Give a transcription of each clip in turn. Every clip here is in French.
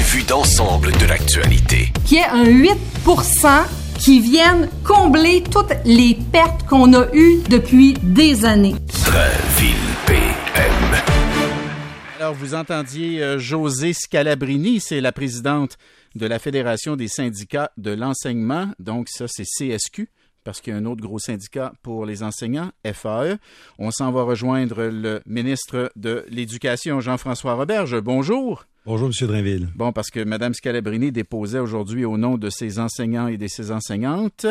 vue d'ensemble de l'actualité. Qu'il y ait un 8 % qui viennent combler toutes les pertes qu'on a eues depuis des années. Drainville PM. Alors, vous entendiez Josée Scalabrini, c'est la présidente de la Fédération des syndicats de l'enseignement. Donc, ça, c'est CSQ, parce qu'il y a un autre gros syndicat pour les enseignants, FAE. On s'en va rejoindre le ministre de l'Éducation, Jean-François Roberge. Bonjour. Bonjour, M. Drainville. Bon, parce que Mme Scalabrini déposait aujourd'hui au nom de ses enseignants et de ses enseignantes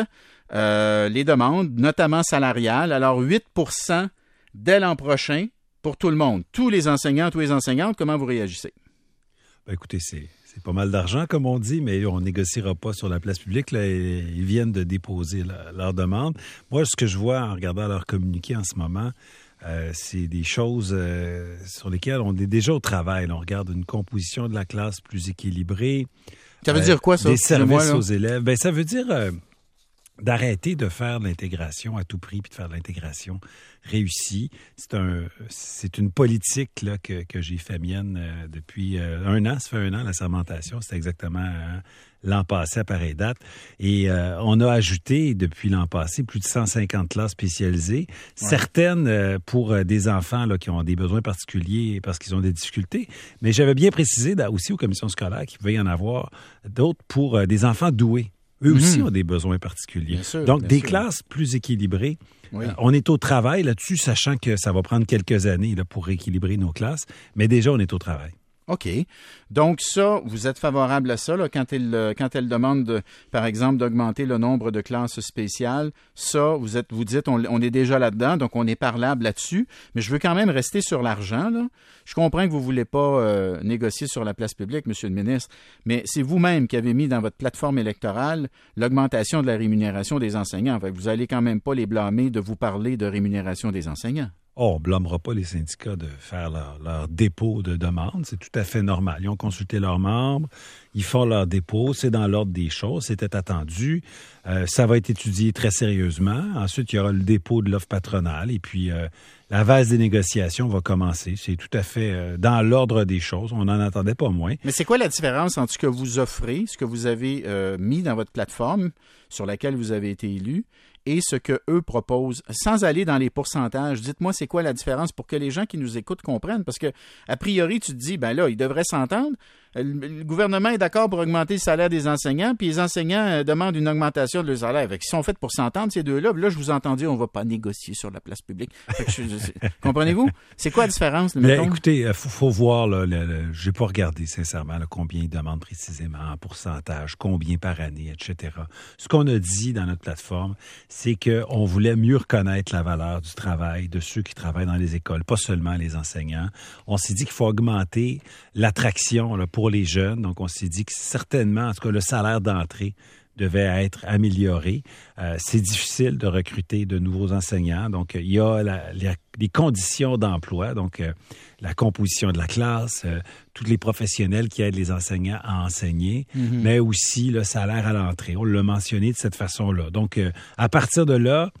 les demandes, notamment salariales. Alors, 8 % dès l'an prochain pour tout le monde. Tous les enseignants, tous les enseignantes, comment vous réagissez? Ben, écoutez, c'est pas mal d'argent, comme on dit, mais on négociera pas sur la place publique. Là, ils viennent de déposer leur demande. Moi, ce que je vois en regardant leur communiqué en ce moment, c'est des choses sur lesquelles on est déjà au travail. Là, on regarde une composition de la classe plus équilibrée. Ça veut dire quoi, ça? Des services aux élèves. Ben, ça veut dire d'arrêter de faire de l'intégration à tout prix puis de faire de l'intégration réussie. C'est une politique là, que j'ai fait mienne depuis un an. Ça fait un an, la sermentation. C'était exactement l'an passé à pareille date. Et on a ajouté, depuis l'an passé, plus de 150 classes spécialisées. Ouais. Certaines pour des enfants là, qui ont des besoins particuliers parce qu'ils ont des difficultés. Mais j'avais bien précisé aussi aux commissions scolaires qu'il pouvait y en avoir d'autres pour des enfants doués. Eux aussi ont des besoins particuliers. Bien sûr, donc, des classes plus équilibrées. Oui. On est au travail là-dessus, sachant que ça va prendre quelques années là, pour rééquilibrer nos classes. Mais déjà, on est au travail. OK. Donc ça, vous êtes favorable à ça, là, quand elle demande, par exemple, d'augmenter le nombre de classes spéciales. Ça, vous dites, on est déjà là-dedans, donc on est parlable là-dessus. Mais je veux quand même rester sur l'argent, là. Je comprends que vous ne voulez pas négocier sur la place publique, Monsieur le ministre, mais c'est vous-même qui avez mis dans votre plateforme électorale l'augmentation de la rémunération des enseignants. Fait que vous n'allez quand même pas les blâmer de vous parler de rémunération des enseignants. Oh, on ne blâmera pas les syndicats de faire leur dépôt de demande. C'est tout à fait normal. Ils ont consulté leurs membres, ils font leur dépôt, c'est dans l'ordre des choses, c'était attendu. Ça va être étudié très sérieusement. Ensuite, il y aura le dépôt de l'offre patronale et puis la phase des négociations va commencer. C'est tout à fait dans l'ordre des choses. On n'en attendait pas moins. Mais c'est quoi la différence entre ce que vous offrez, ce que vous avez mis dans votre plateforme sur laquelle vous avez été élu, et ce qu'eux proposent, sans aller dans les pourcentages? Dites-moi, c'est quoi la différence pour que les gens qui nous écoutent comprennent? Parce que, a priori, tu te dis, ben là, ils devraient s'entendre. Le gouvernement est d'accord pour augmenter le salaire des enseignants, puis les enseignants demandent une augmentation de leur salaire. Fait qu'ils sont faits pour s'entendre, ces deux-là. Là, je vous entends dire, on ne va pas négocier sur la place publique. Fait que comprenez-vous? C'est quoi la différence? Écoutez, il faut voir, là, je n'ai pas regardé sincèrement là, combien ils demandent précisément en pourcentage, combien par année, etc. Ce qu'on a dit dans notre plateforme, c'est qu'on voulait mieux reconnaître la valeur du travail de ceux qui travaillent dans les écoles, pas seulement les enseignants. On s'est dit qu'il faut augmenter l'attraction là, pour les jeunes. Donc, on s'est dit que certainement, en tout cas, le salaire d'entrée devait être amélioré. C'est difficile de recruter de nouveaux enseignants. Donc, il y a les conditions d'emploi, donc la composition de la classe, tous les professionnels qui aident les enseignants à enseigner, mais aussi le salaire à l'entrée. On l'a mentionné de cette façon-là. Donc, à partir de là,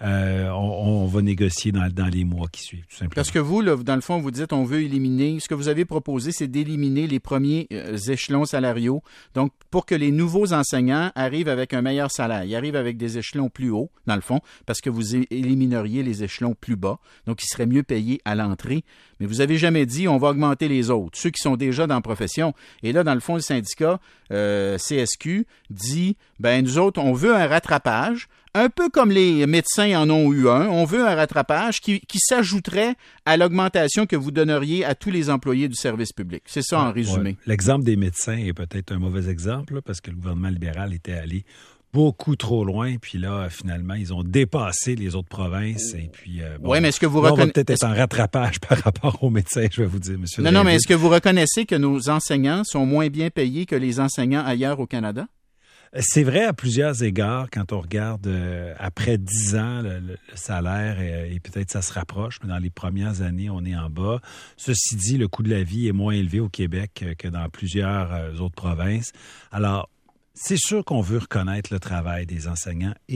on va négocier dans les mois qui suivent, tout simplement. Parce que vous, là, dans le fond, vous dites on veut éliminer, ce que vous avez proposé, c'est d'éliminer les premiers échelons salariaux. Donc, pour que les nouveaux enseignants arrivent avec un meilleur salaire. Ils arrivent avec des échelons plus hauts, dans le fond, parce que vous élimineriez les échelons plus bas. Donc, ils seraient mieux payés à l'entrée. Mais vous n'avez jamais dit on va augmenter les autres, ceux qui sont déjà dans la profession. Et là, dans le fond, le syndicat CSQ dit, ben nous autres, on veut un rattrapage, un peu comme les médecins en ont eu un. On veut un rattrapage qui s'ajouterait à l'augmentation que vous donneriez à tous les employés du service public. C'est ça en résumé. Ouais. L'exemple des médecins est peut-être un mauvais exemple, là, parce que le gouvernement libéral était allé beaucoup trop loin, puis là, finalement, ils ont dépassé les autres provinces, et puis... oui, mais est-ce que vous reconnaissez... On va peut-être être en rattrapage par rapport aux médecins, je vais vous dire, monsieur. Non, mais est-ce que vous reconnaissez que nos enseignants sont moins bien payés que les enseignants ailleurs au Canada? C'est vrai à plusieurs égards, quand on regarde après 10 ans, le salaire, et peut-être ça se rapproche, mais dans les premières années, on est en bas. Ceci dit, le coût de la vie est moins élevé au Québec que dans plusieurs autres provinces. Alors, c'est sûr qu'on veut reconnaître le travail des enseignants et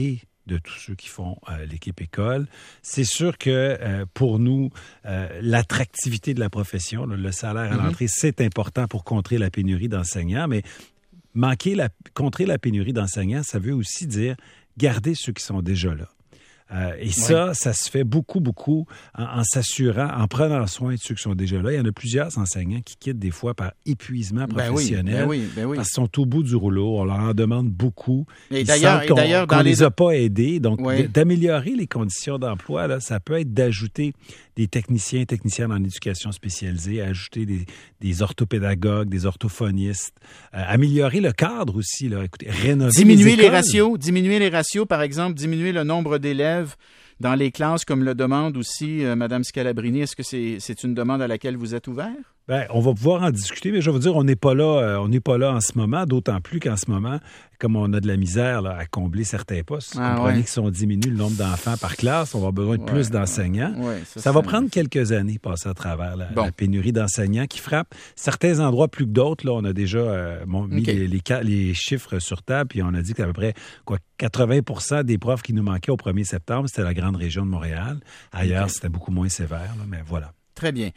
de tous ceux qui font l'équipe école. C'est sûr que pour nous, l'attractivité de la profession, le salaire à l'entrée, c'est important pour contrer la pénurie d'enseignants, mais contrer la pénurie d'enseignants, ça veut aussi dire garder ceux qui sont déjà là. Et ça se fait beaucoup en s'assurant, en prenant soin de ceux qui sont déjà là. Il y en a plusieurs enseignants qui quittent des fois par épuisement professionnel parce qu'ils sont au bout du rouleau. On leur en demande beaucoup. Et d'ailleurs, qu'on les a pas aidés. Donc, d'améliorer les conditions d'emploi, là, ça peut être d'ajouter des techniciennes en éducation spécialisée, ajouter des orthopédagogues, des orthophonistes, améliorer le cadre aussi, là. Écoutez, rénover diminuer les ratios, par exemple, diminuer le nombre d'élèves dans les classes, comme le demande aussi Mme Scalabrini. Est-ce que c'est une demande à laquelle vous êtes ouvert? Bien, on va pouvoir en discuter, mais je vais vous dire, on n'est pas là en ce moment, d'autant plus qu'en ce moment, comme on a de la misère là, à combler certains postes, vous comprenez que si on diminue le nombre d'enfants par classe, on va avoir besoin de plus d'enseignants. Ça va prendre quelques années passer à travers la pénurie d'enseignants qui frappe certains endroits plus que d'autres. Là, on a déjà mis les chiffres sur table, puis on a dit qu'à peu près 80% des profs qui nous manquaient au 1er septembre, c'était la grande région de Montréal. Ailleurs, c'était beaucoup moins sévère, là, mais voilà. Très bien.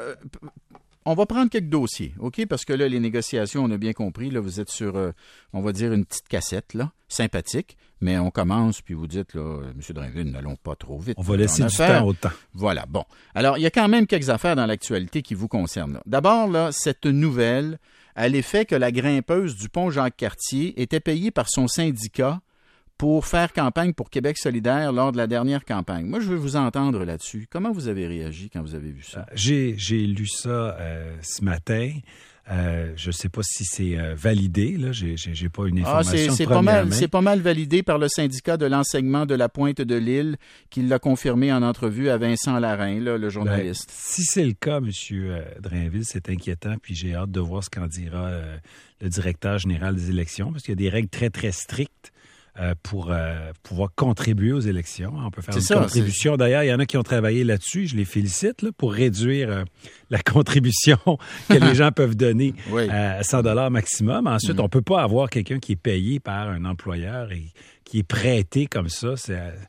On va prendre quelques dossiers, OK? Parce que là, les négociations, on a bien compris, là, vous êtes sur, on va dire, une petite cassette, là, sympathique, mais on commence, puis vous dites, là, M. Drainville, n'allons pas trop vite. On va laisser du temps au temps. Voilà, bon. Alors, il y a quand même quelques affaires dans l'actualité qui vous concernent, là. D'abord, là, cette nouvelle à l'effet que la grimpeuse du pont Jacques-Cartier était payée par son syndicat pour faire campagne pour Québec solidaire lors de la dernière campagne. Moi, je veux vous entendre là-dessus. Comment vous avez réagi quand vous avez vu ça? J'ai lu ça ce matin. Je ne sais pas si c'est validé. Là, j'ai pas une information de première main. C'est pas mal validé par le syndicat de l'enseignement de la Pointe-de-l'Île qui l'a confirmé en entrevue à Vincent Larrain, là, le journaliste. Si c'est le cas, M. Drainville, c'est inquiétant. Puis j'ai hâte de voir ce qu'en dira le directeur général des élections, parce qu'il y a des règles très, très strictes pour pouvoir contribuer aux élections. On peut faire une contribution. D'ailleurs, il y en a qui ont travaillé là-dessus. Je les félicite là, pour réduire la contribution que les gens peuvent donner à 100 $ maximum. Ensuite, on ne peut pas avoir quelqu'un qui est payé par un employeur et qui est prêté comme ça.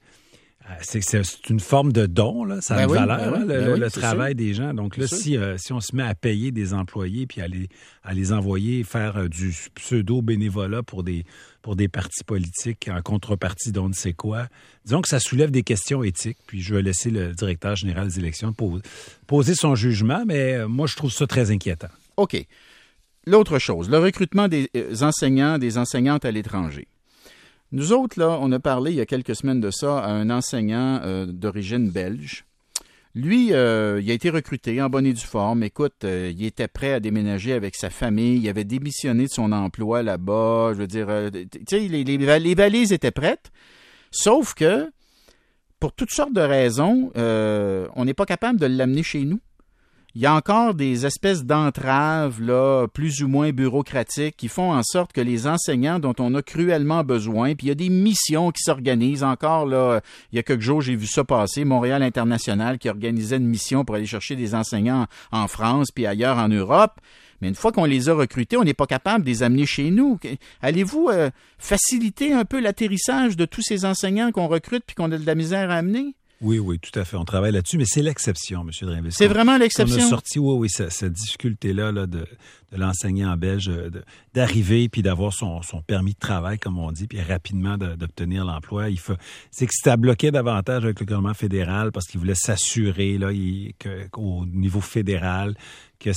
C'est une forme de don, là. Ça a une valeur, le travail des gens. Donc là, si on se met à payer des employés puis à les envoyer faire du pseudo-bénévolat pour des partis politiques en contrepartie d'on ne sait quoi, disons que ça soulève des questions éthiques. Puis je vais laisser le directeur général des élections poser son jugement, mais moi, je trouve ça très inquiétant. OK. L'autre chose, le recrutement des enseignants, des enseignantes à l'étranger. Nous autres, là, on a parlé il y a quelques semaines de ça à un enseignant d'origine belge. Lui, il a été recruté en bonne et due forme. Écoute, il était prêt à déménager avec sa famille. Il avait démissionné de son emploi là-bas. Je veux dire, tu sais, les valises étaient prêtes. Sauf que, pour toutes sortes de raisons, on n'est pas capable de l'amener chez nous. Il y a encore des espèces d'entraves là, plus ou moins bureaucratiques qui font en sorte que les enseignants dont on a cruellement besoin, puis il y a des missions qui s'organisent encore, là, il y a quelques jours, j'ai vu ça passer, Montréal International qui organisait une mission pour aller chercher des enseignants en France puis ailleurs en Europe. Mais une fois qu'on les a recrutés, on n'est pas capable de les amener chez nous. Allez-vous faciliter un peu l'atterrissage de tous ces enseignants qu'on recrute puis qu'on a de la misère à amener? Oui, tout à fait. On travaille là-dessus, mais c'est l'exception, M. Drainville. C'est vraiment l'exception? On a sorti, cette difficulté-là là, de l'enseignant belge d'arriver puis d'avoir son permis de travail, comme on dit, puis rapidement d'obtenir l'emploi. C'est que ça bloquait davantage avec le gouvernement fédéral parce qu'il voulait s'assurer là, qu'au niveau fédéral, que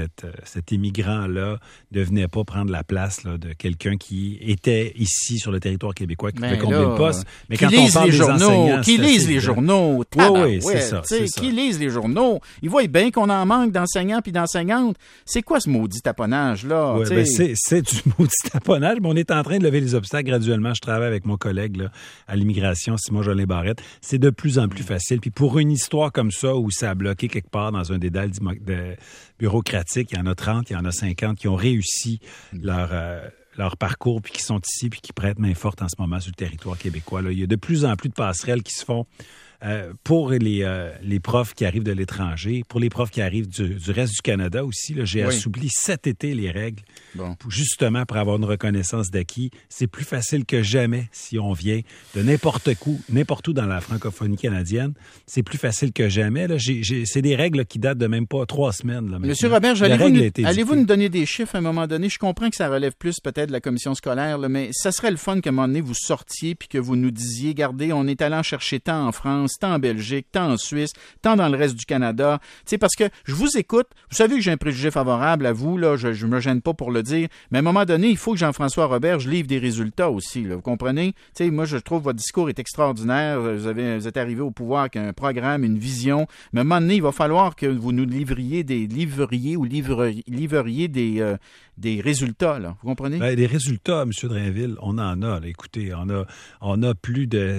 cet immigrant-là ne venait pas prendre la place là, de quelqu'un qui était ici sur le territoire québécois, qui pouvait combler le poste. Mais quand on parle des enseignants... Qui lisent les journaux? Oui, c'est ça. Qui lisent les journaux? Ils voient bien qu'on en manque d'enseignants puis d'enseignantes. C'est quoi ce maudit taponnage-là? Oui, c'est du maudit taponnage, mais on est en train de lever les obstacles graduellement. Je travaille avec mon collègue là, à l'immigration, Simon-Jolin Barrette. C'est de plus en plus facile. Puis pour une histoire comme ça, où ça a bloqué quelque part dans un dédale bureaucratique, il y en a 30, il y en a 50 qui ont réussi leur parcours, puis qui sont ici, puis qui prêtent main forte en ce moment sur le territoire québécois. Là. Il y a de plus en plus de passerelles qui se font Pour les profs qui arrivent de l'étranger, pour les profs qui arrivent du reste du Canada aussi, là, j'ai assoupli cet été les règles, justement pour avoir une reconnaissance d'acquis. C'est plus facile que jamais si on vient de n'importe où dans la francophonie canadienne. C'est plus facile que jamais. Là. C'est des règles qui datent de même pas 3 semaines. Là, Monsieur Roberge, allez-vous nous donner des chiffres à un moment donné? Je comprends que ça relève plus peut-être de la commission scolaire, là, mais ça serait le fun qu'à un moment donné, vous sortiez puis que vous nous disiez, regardez, on est allé en chercher tant en France, tant en Belgique, tant en Suisse, tant dans le reste du Canada. Tu sais, parce que je vous écoute, vous savez que j'ai un préjugé favorable à vous, là, je me gêne pas pour le dire, mais à un moment donné, il faut que Jean-François Roberge livre des résultats aussi, là, vous comprenez? Tu sais, moi, je trouve votre discours est extraordinaire, vous êtes arrivé au pouvoir avec un programme, une vision, mais à un moment donné, il va falloir que vous nous livriez des résultats, là, vous comprenez? Ben, des résultats, M. Drainville, on en a, là. Écoutez, on a plus de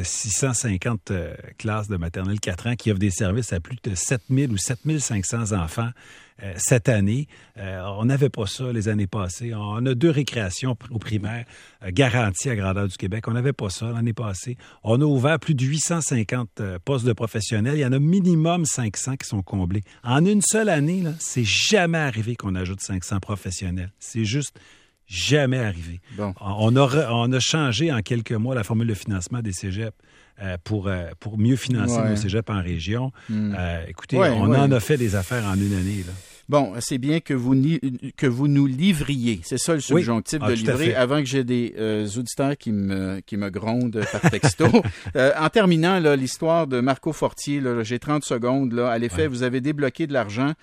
650 classes de maternelle 4 ans qui offrent des services à plus de 7000 ou 7500 enfants cette année. On n'avait pas ça les années passées. On a 2 récréations au primaire garanties à grandeur du Québec. On n'avait pas ça l'année passée. On a ouvert plus de 850 postes de professionnels. Il y en a minimum 500 qui sont comblés. En une seule année, là, c'est jamais arrivé qu'on ajoute 500 professionnels. C'est juste jamais arrivé. Bon. On a changé en quelques mois la formule de financement des cégeps pour mieux financer nos cégeps en région. Écoutez, on en a fait des affaires en une année, là. Bon, c'est bien que vous nous livriez. C'est ça le subjonctif de livrer, avant que j'ai des auditeurs qui me grondent par texto. En terminant, là, l'histoire de Marco Fortier, là, j'ai 30 secondes. Là, à l'effet, vous avez débloqué de l'argent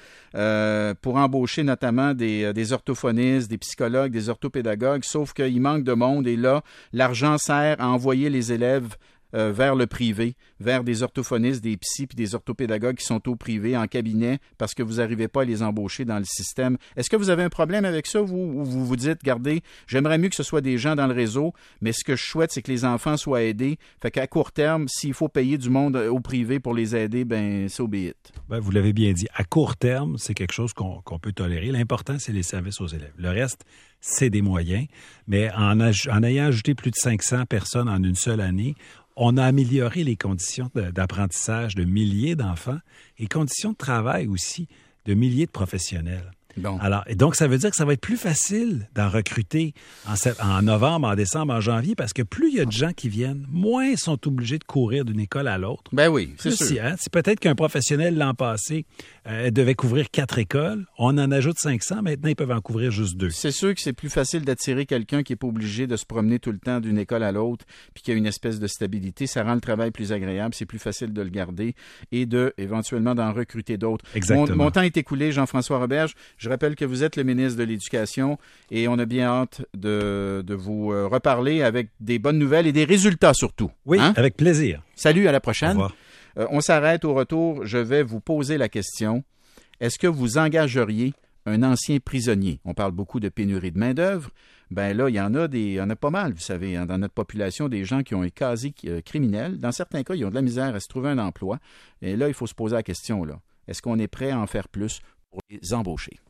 pour embaucher notamment des orthophonistes, des psychologues, des orthopédagogues, sauf qu'il manque de monde. Et là, l'argent sert à envoyer les élèves vers le privé, vers des orthophonistes, des psys puis des orthopédagogues qui sont au privé, en cabinet, parce que vous n'arrivez pas à les embaucher dans le système. Est-ce que vous avez un problème avec ça, vous, ou vous vous dites, regardez, j'aimerais mieux que ce soit des gens dans le réseau, mais ce que je souhaite, c'est que les enfants soient aidés. Fait qu'à court terme, s'il faut payer du monde au privé pour les aider, ben so be it. Ben, vous l'avez bien dit. À court terme, c'est quelque chose qu'on peut tolérer. L'important, c'est les services aux élèves. Le reste, c'est des moyens. Mais en ayant ajouté plus de 500 personnes en une seule année, on a amélioré les conditions d'apprentissage de milliers d'enfants et conditions de travail aussi de milliers de professionnels. Bon. Alors, et donc, ça veut dire que ça va être plus facile d'en recruter en novembre, en décembre, en janvier, parce que plus il y a de gens qui viennent, moins ils sont obligés de courir d'une école à l'autre. Ben oui, c'est sûr. C'est peut-être qu'un professionnel l'an passé devait couvrir 4 écoles. On en ajoute 500. Maintenant, ils peuvent en couvrir juste 2. C'est sûr que c'est plus facile d'attirer quelqu'un qui n'est pas obligé de se promener tout le temps d'une école à l'autre puis qui a une espèce de stabilité. Ça rend le travail plus agréable. C'est plus facile de le garder et éventuellement d'en recruter d'autres. Exactement. Mon temps est écoulé, Jean-François Roberge. Je rappelle que vous êtes le ministre de l'Éducation et on a bien hâte de vous reparler avec des bonnes nouvelles et des résultats surtout. Oui, avec plaisir. Salut, à la prochaine. Au revoir. On s'arrête au retour. Je vais vous poser la question. Est-ce que vous engageriez un ancien prisonnier? On parle beaucoup de pénurie de main-d'œuvre. Ben là, il y en a pas mal, vous savez, dans notre population, des gens qui ont un casier criminel. Dans certains cas, ils ont de la misère à se trouver un emploi. Et là, il faut se poser la question, là. Est-ce qu'on est prêt à en faire plus pour les embaucher?